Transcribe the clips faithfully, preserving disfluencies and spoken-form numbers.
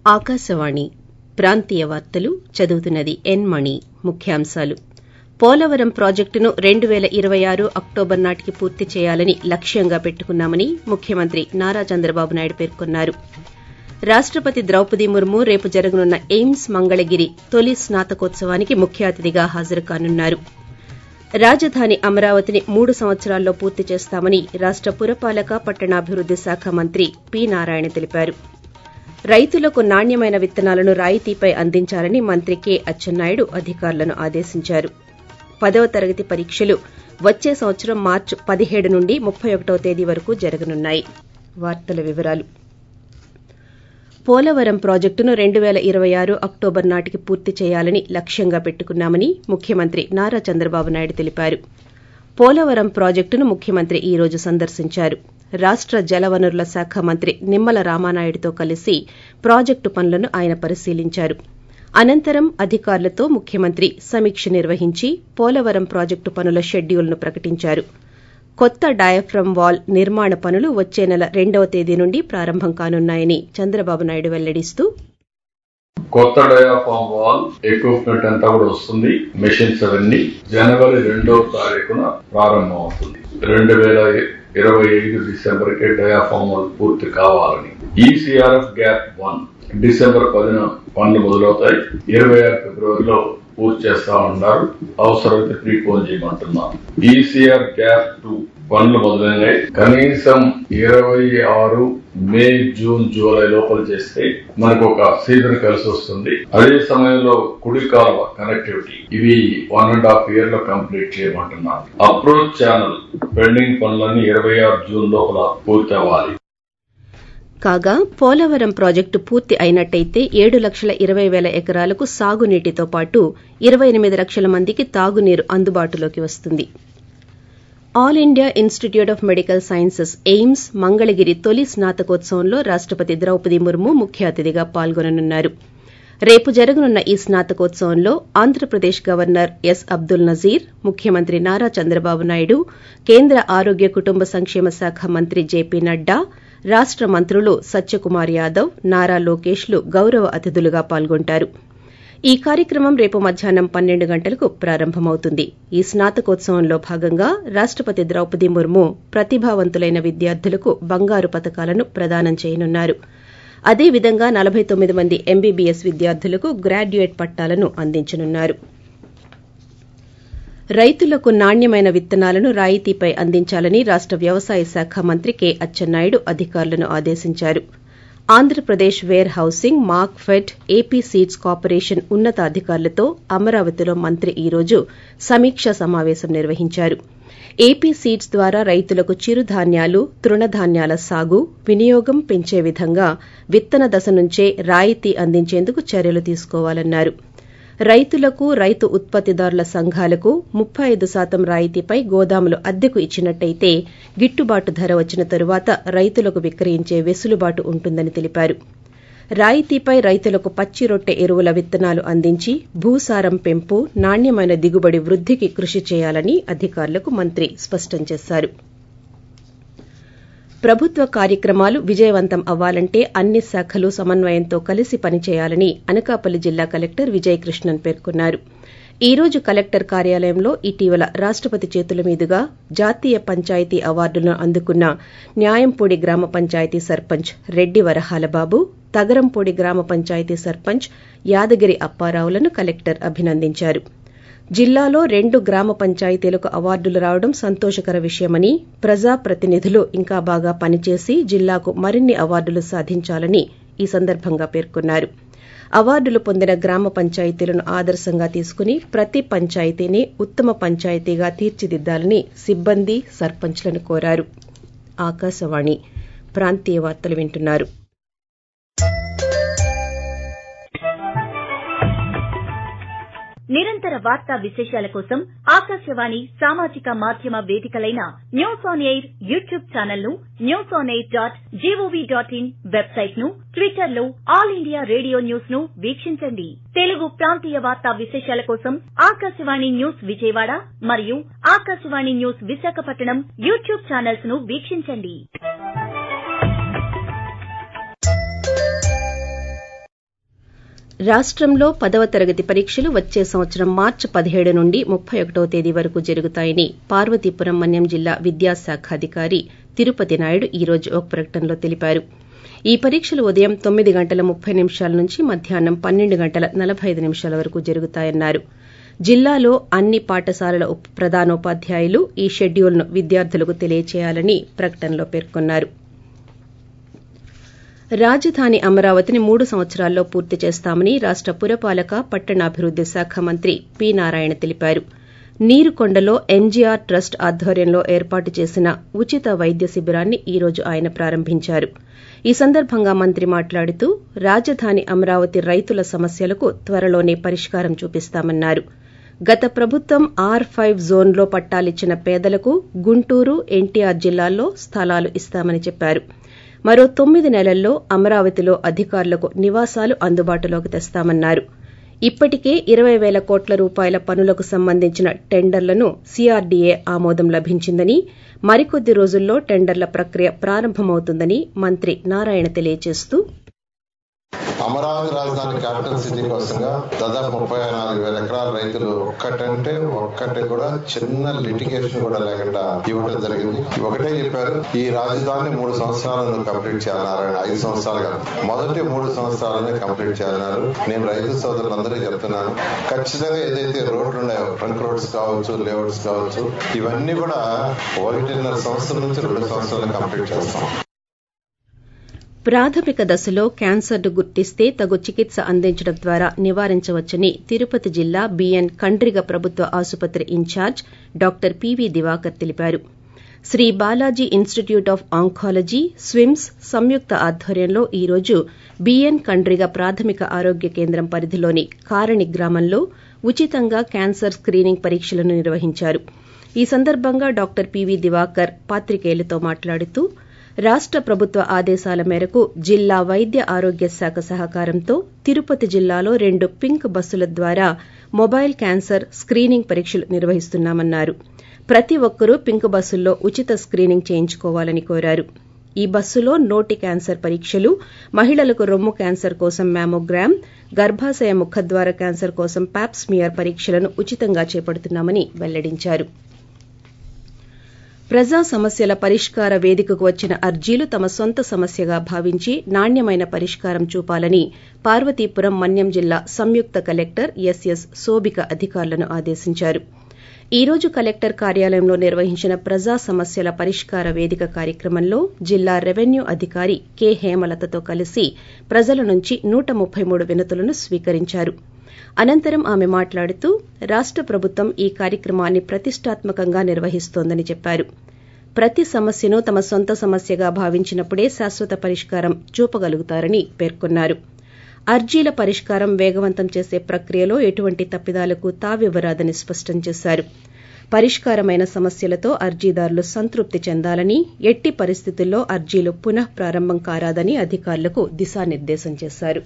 ఆకాశవాణి ప్రాంతీయ వార్తలు చదువుతున్నది ఎన్ మణి ముఖ్యాంశాలు పోలవరం ప్రాజెక్టును రెండు పేల ఇరవై ఆరు అక్టోబర్ నాటికి పూర్తి చేయాలని లక్ష్యంగా పెట్టుకున్నామని ముఖ్యమంత్రి నారా చంద్రబాబు నాయుడు పేర్కొన్నారు రాష్టపతి ద్రౌపది ముర్ము రేపు జరగనున్న ఎయిమ్స్ మంగళగిరి తొలి స్నాతకోత్సవానికి ముఖ్య అతిథిగా హాజరు కానున్నారు రాజధాని అమరావతిని మూడు సంవత్సరాల్లో పూర్తి చేస్తామని రాష్ట పురపాలక పట్టణాభివృద్ది శాఖ మంత్రి పి నారాయణ తెలిపారు రైతులకు నాణ్యమైన విత్తనాలను రాయితీపై అందించాలని మంత్రి కె అచ్చెన్నాయుడు అధికారులను ఆదేశించారు పదవ తరగతి పరీక్షలు వచ్చే సంవత్సరం మార్చి పదిహేడు నుండి ముప్పై ఒకటవ తేదీ వరకు జరగనున్నాయి పోలవరం ప్రాజెక్టును రెండు పేల ఇరవై ఆరు అక్టోబర్ నాటికి పూర్తి చేయాలని లక్ష్యంగా పెట్టుకున్నామని ముఖ్యమంత్రి నారా చంద్రబాబు నాయుడు తెలిపారు పోలవరం ప్రాజెక్టును ముఖ్యమంత్రి ఈ రోజు సందర్శించారు రాష్ట జలవనరుల శాఖ మంత్రి నిమ్మల రామానాయుడుతో కలిసి ప్రాజెక్టు పనులను ఆయన పరిశీలించారు అనంతరం అధికారులతో ముఖ్యమంత్రి సమీక్ష నిర్వహించి పోలవరం ప్రాజెక్టు పనుల షెడ్యూల్ను ప్రకటించారు కొత్త డయాఫ్రమ్ వాల్ నిర్మాణ పనులు వచ్చే నెల రెండవ తేదీ నుండి ప్రారంభం కానున్నాయని చంద్రబాబు నాయుడు వెల్లడిస్తూ కొత్త డయాఫ్రామ్ వాల్ ఎక్విప్మెంట్ అంతా కూడా వస్తుంది మెషిన్స్ అవన్నీ జనవరి రెండవ తారీఖున ప్రారంభం అవుతుంది రెండు వేల ఇరవై ఐదు డిసెంబర్ కి డయాఫ్రామ్ వాల్ పూర్తి కావాలని ఈసీఆర్ఎఫ్ గ్యాప్ వన్ డిసెంబర్ పదిన పనులు మొదలవుతాయి ఇరవై ఆరు ఫిబ్రవరిలో పూర్తి చేస్తా ఉన్నారు అవసరమైతే ప్రీ పోన్ చేయమంటున్నారు ఈసీఆర్ గ్యాప్ టూ పనులు మొదలైనాయి కనీసం ఇరవై ఆరు మే జూన్ జూలై లోపల చేస్తే మనకు ఒక సీజన్ కలిసి వస్తుంది అదే సమయంలో కుడి కాలువ కనెక్టివిటీ ఇవి వన్ అండ్ హాఫ్ ఇయర్ లో కంప్లీట్ చేయమంటున్నారు అప్రోచ్ ఛానల్ పెండింగ్ పనులన్నీ ఇరవై ఆరు జూన్ లోపల పూర్తి అవ్వాలి కాగా పోలవరం ప్రాజెక్టు పూర్తి అయినట్టయితే ఏడు లక్షల ఇరవై పేల ఎకరాలకు సాగునీటితో పాటు ఇరవై ఎనిమిది లక్షల మందికి తాగునీరు అందుబాటులోకి వస్తుంది All India Institute of Medical Sciences AIIMS Mangalagiri తొలి స్నాతకోత్సవంలో రాష్టపతి ద్రౌపది ముర్ము ముఖ్య అతిథిగా పాల్గొననున్నారు రేపు జరగనున్న ఈ స్నాతకోత్సవంలో ఆంధ్రప్రదేశ్ గవర్నర్ ఎస్ అబ్దుల్ నజీర్ ముఖ్యమంత్రి నారా చంద్రబాబు నాయుడు కేంద్ర ఆరోగ్య కుటుంబ సంక్షేమ శాఖ మంత్రి జేపీ నడ్డా రాష్ట మంత్రులు సత్యకుమార్ యాదవ్ నారా లోకేష్ లు గౌరవ అతిథులుగా పాల్గొంటారు ఈ కార్యక్రమం రేపు మధ్యాహ్నం పన్నెండు గంటలకు ప్రారంభమవుతుంది ఈ స్నాతకోత్సవంలో భాగంగా రాష్టపతి ద్రౌపది ముర్ము ప్రతిభావంతులైన విద్యార్థులకు బంగారు పతకాలను ప్రదానం చేయనున్నారు అదేవిధంగా నలభై తొమ్మిది మంది ఎంబీబీఎస్ విద్యార్థులకు గ్రాడ్యుయేట్ పట్టాలను అందించనున్నారు రైతులకు నాణ్యమైన విత్తనాలను రాయితీపై అందించాలని రాష్ట వ్యవసాయ శాఖ మంత్రి కె అచ్చెన్నాయుడు అధికారులను ఆదేశించారు Andhra Pradesh warehousing Markfed AP seeds corporation ఉన్నతాధికారులతో అమరావతిలో మంత్రి ఈ రోజు సమీక్షా సమావేశం నిర్వహించారు ఏపీ సీడ్స్ ద్వారా రైతులకు చిరుధాన్యాలు తృణధాన్యాల సాగు వినియోగం పెంచే విధంగా విత్తన దశ నుంచే రాయితీ అందించేందుకు చర్యలు తీసుకోవాలన్నారు రైతులకు రైతు ఉత్పత్తిదారుల సంఘాలకు ముప్పై ఐదు శాతం రాయితీపై గోదాములు అద్దెకు ఇచ్చినట్టయితే గిట్టుబాటు ధర వచ్చిన తరువాత రైతులకు విక్రయించే వెసులుబాటు ఉంటుందని తెలిపారు రాయితీపై రైతులకు పచ్చి రొట్టె ఎరువుల విత్తనాలు అందించి భూసారం పెంపు నాణ్యమైన దిగుబడి వృద్దికి కృషి చేయాలని అధికారులకు మంత్రి స్పష్టం చేశారు ప్రభుత్వ కార్యక్రమాలు విజయవంతం అవ్వాలంటే అన్ని శాఖలు సమన్వయంతో కలిసి పనిచేయాలని అనకాపల్లి జిల్లా కలెక్టర్ విజయకృష్ణన్ పేర్కొన్నారు ఈ రోజు కలెక్టర్ కార్యాలయంలో ఇటీవల రాష్టపతి చేతుల మీదుగా జాతీయ పంచాయతీ అవార్డులను అందుకున్న న్యాయంపూడి గ్రామ పంచాయతీ సర్పంచ్ రెడ్డి వరహాల బాబు తగరంపూడి గ్రామ పంచాయతీ సర్పంచ్ యాదగిరి అప్పారావులను కలెక్టర్ అభినందించారు జిల్లాలో రెండు గ్రామ పంచాయతీలకు అవార్డులు రావడం సంతోషకర విషయమని ప్రజాప్రతినిధులు ఇంకా బాగా పనిచేసి జిల్లాకు మరిన్ని అవార్డులు సాధించాలని ఈ సందర్భంగా పేర్కొన్నారు అవార్డులు పొందిన గ్రామ పంచాయతీలను ఆదర్శంగా తీసుకుని ప్రతి పంచాయతీని ఉత్తమ పంచాయతీగా తీర్చిదిద్దాలని సిబ్బంది సర్పంచ్లను కోరారు ఆకాశవాణి ప్రాంతీయ వార్తలు వింటున్నారు నిరంతర వార్తా విశేషాల కోసం ఆకాశవాణి సామాజిక మాధ్యమ వేదికలైన News on AIR YouTube channel ను News on AIR dot gov dot in website ను ట్విట్టర్ లో ఆల్ ఇండియా రేడియో న్యూస్ ను వీక్షించండి తెలుగు ప్రాంతీయ వార్తా విశేషాల కోసం ఆకాశవాణి న్యూస్ విజయవాడ మరియు Akashvani news Visakhapatnam YouTube channels ను వీక్షించండి రాష్టంలో పదవ తరగతి పరీక్షలు వచ్చే సంవత్సరం మార్చి పదిహేడు నుండి ముప్పై ఒకటవ తేదీ వరకు జరుగుతాయని పార్వతీపురం మన్యం జిల్లా విద్యాశాఖ అధికారి తిరుపతి నాయుడు ఈ రోజు ఒక ప్రకటనలో తెలిపారు. ఈ పరీక్షలు ఉదయం తొమ్మిది గంటల ముప్పై నిమిషాల నుంచి మధ్యాహ్నం పన్నెండు గంటల నలభై ఐదు నిమిషాల వరకు జరుగుతాయన్నారు. జిల్లాలో అన్ని పాఠశాలల ప్రధానోపాధ్యాయులు ఈ షెడ్యూల్ను విద్యార్థులకు తెలియచేయాలని ప్రకటనలో పేర్కొన్నారు. రాజధాని అమరావతిని మూడు సంవత్సరాల్లో పూర్తి చేస్తామని రాష్ట పురపాలక పట్టణాభివృద్ది శాఖ మంత్రి పి నారాయణ తెలిపారు. నీరుకొండలో ఎంజీఆర్ ట్రస్ట్ ఆధ్వర్యంలో ఏర్పాటు చేసిన ఉచిత వైద్య శిబిరాన్ని ఈ రోజు ఆయన ప్రారంభించారు. ఈ సందర్భంగా మంత్రి మాట్లాడుతూ రాజధాని అమరావతి రైతుల సమస్యలకు త్వరలోనే పరిష్కారం చూపిస్తామన్నారు. గత ప్రభుత్వం ఆర్ ఫైవ్ జోన్లో పట్టాలిచ్చిన పేదలకు గుంటూరు, ఎన్టీఆర్ జిల్లాల్లో స్థలాలు ఇస్తామని చెప్పారు. మరో తొమ్మిది నెలల్లో అమరావతిలో అధికారులకు నివాసాలు అందుబాటులోకి తెస్తామన్నారు. ఇప్పటికే ఇరవై పేల కోట్ల రూపాయల పనులకు సంబంధించిన టెండర్లను సీఆర్డీఏ ఆమోదం లభించిందని, మరికొద్ది రోజుల్లో టెండర్ల ప్రక్రియ ప్రారంభమవుతుందని మంత్రి నారాయణ తెలియజేస్తూ అమరావతి రాజధాని క్యాపిటల్ సిటీ కోసంగా దాదాపు ముప్పై నాలుగు వేల ఎకరాల రైతులు ఒక్కటంటే ఒక్కటి కూడా చిన్న లిటిగేషన్ కూడా లేకుండా ఇవ్వడం జరిగింది. ఒకటే చెప్పారు, ఈ రాజధాని మూడు సంవత్సరాలను కంప్లీట్ చేయాలన్నారు. ఐదు సంవత్సరాలుగా మొదటి మూడు సంవత్సరాలనే కంప్లీట్ చేయాలన్నారు. నేను రైతు సోదరులందరికీ చెప్తున్నాను, ఖచ్చితంగా ఏదైతే రోడ్లు ఉన్నాయో ట్రంక్ రోడ్స్ కావచ్చు, లేఅవుట్స్ కావచ్చు, ఇవన్నీ కూడా ఒకటిన్నర సంవత్సరం నుంచి రెండు సంవత్సరాలు కంప్లీట్ చేస్తాం. ప్రాథమిక దశలో క్యాన్సర్ను గుర్తిస్తే తగు చికిత్స అందించడం ద్వారా నివారించవచ్చని తిరుపతి జిల్లా బీఎన్ కండ్రిగ ప్రభుత్వ ఆసుపత్రి ఇన్ఛార్జ్ డాక్టర్ పీవీ దివాకర్ తెలిపారు. Sri Balaji Institute of Oncology, SVIMS సంయుక్త ఆధ్వర్యంలో ఈ రోజు బీఎన్ కండ్రిగ ప్రాథమిక ఆరోగ్య కేంద్రం పరిధిలోని కారణి గ్రామంలో ఉచితంగా క్యాన్సర్ స్క్రీనింగ్ పరీక్షలను నిర్వహించారు. ఈ సందర్భంగా డాక్టర్ పీవీ దివాకర్ పాత్రికేయులతో మాట్లాడుతూ రాష్ట ప్రభుత్వ ఆదేశాల మేరకు జిల్లా వైద్య ఆరోగ్య శాఖ సహకారంతో తిరుపతి జిల్లాలో రెండు పింక్ బస్సుల ద్వారా మొబైల్ క్యాన్సర్ స్క్రీనింగ్ పరీక్షలు నిర్వహిస్తున్నామన్నారు. ప్రతి ఒక్కరూ పింక్ బస్సుల్లో ఉచిత స్క్రీనింగ్ చేయించుకోవాలని కోరారు. ఈ బస్సులో నోటి క్యాన్సర్ పరీక్షలు, మహిళలకు రొమ్ము క్యాన్సర్ కోసం మ్యామోగ్రామ్, గర్భాశయ ముఖద్వార క్యాన్సర్ కోసం ప్యాప్ స్మియర్ పరీక్షలను ఉచితంగా చేపడుతున్నామని వెల్లడించారు. ప్రజా సమస్యల పరిష్కార వేదికకు వచ్చిన అర్జీలు తమ సొంత సమస్యగా భావించి నాణ్యమైన పరిష్కారం చూపాలని పార్వతీపురం మన్యం జిల్లా సంయుక్త కలెక్టర్ ఎస్ఎస్ శోభిక అధికారులను ఆదేశించారు. ఈ రోజు కలెక్టర్ కార్యాలయంలో నిర్వహించిన ప్రజా సమస్యల పరిష్కార వేదిక కార్యక్రమంలో జిల్లా రెవెన్యూ అధికారి కె హేమలతతో కలిసి ప్రజల నుంచి నూట ముప్పై మూడు వినతులను స్వీకరించారు. అనంతరం ఆమె మాట్లాడుతూ రాష్ట ప్రభుత్వం ఈ కార్యక్రమాన్ని ప్రతిష్టాత్మకంగా నిర్వహిస్తోందని చెప్పారు. ప్రతి సమస్యను తమ సొంత సమస్యగా భావించినప్పుడే శాశ్వత పరిష్కారం చూపగలుగుతారని పేర్కొన్నారు. అర్జీల పరిష్కారం వేగవంతం చేసే ప్రక్రియలో ఎటువంటి తప్పిదాలకు తావివ్వరాదని స్పష్టం చేశారు. పరిష్కారమైన సమస్యలతో అర్జీదారులు సంతృప్తి చెందాలని, ఎట్టి పరిస్థితుల్లో అర్జీలు పునః ప్రారంభం కారాదని అధికారులకు దిశానిర్దేశం చేశారు.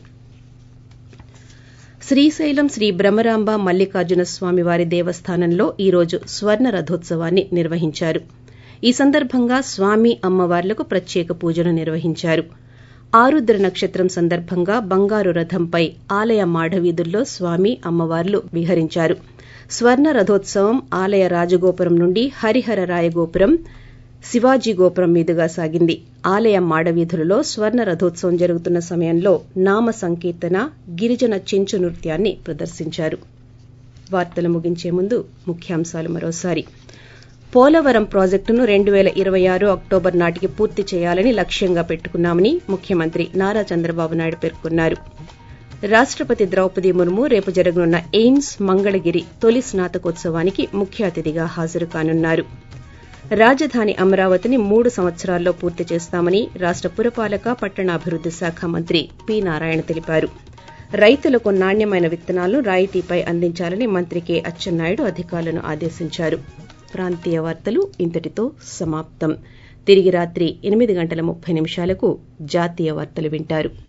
శ్రీశైలం శ్రీ బ్రహ్మరాంబ మల్లికార్జున స్వామివారి దేవస్థానంలో ఈ రోజు స్వర్ణ రథోత్సవాన్ని నిర్వహించారు. ఈ సందర్భంగా స్వామి అమ్మవార్లకు ప్రత్యేక పూజలు నిర్వహించారు. ఆరుద్ర నక్షత్రం సందర్భంగా బంగారు రథంపై ఆలయ మాఢవీధుల్లో స్వామి అమ్మవార్లు విహరించారు. స్వర్ణ రథోత్సవం ఆలయ రాజగోపురం నుండి హరిహర రాయగోపురం, శివాజీ గోపురం మీదుగా సాగింది. ఆలయ మాడవీధులలో స్వర్ణ రథోత్సవం జరుగుతున్న సమయంలో నామ సంకీర్తన, గిరిజన చెంచు నృత్యాన్ని ప్రదర్శించారు. వార్తలు ముగించే ముందు ముఖ్యాంశాలు మరోసారి. పోలవరం ప్రాజెక్టును రెండు పేల ఇరవై ఆరు అక్టోబర్ నాటికి పూర్తి చేయాలని లక్ష్యంగా పెట్టుకున్నామని ముఖ్యమంత్రి నారా చంద్రబాబు నాయుడు పేర్కొన్నారు. రాష్టపతి ద్రౌపది ముర్ము రేపు జరగనున్న ఎయిమ్స్ మంగళగిరి తొలి స్నాతకోత్సవానికి ముఖ్య అతిథిగా హాజరు కానున్నారు. రాజధాని అమరావతిని మూడు సంవత్సరాల్లో పూర్తి చేస్తామని రాష్ట పురపాలక పట్టణాభివృద్ది శాఖ మంత్రి పి నారాయణ తెలిపారు. రైతులకు నాణ్యమైన విత్తనాలను రాయితీపై అందించాలని మంత్రి కె అచ్చెన్నాయుడు అధికారులను ఆదేశించారు. ప్రాంతీయ వార్తలు ఇంతటితో సమాప్తం. తిరిగి రాత్రి ఎనిమిది గంటల ముప్పై నిమిషాలకు జాతీయ వార్తలు వింటారు.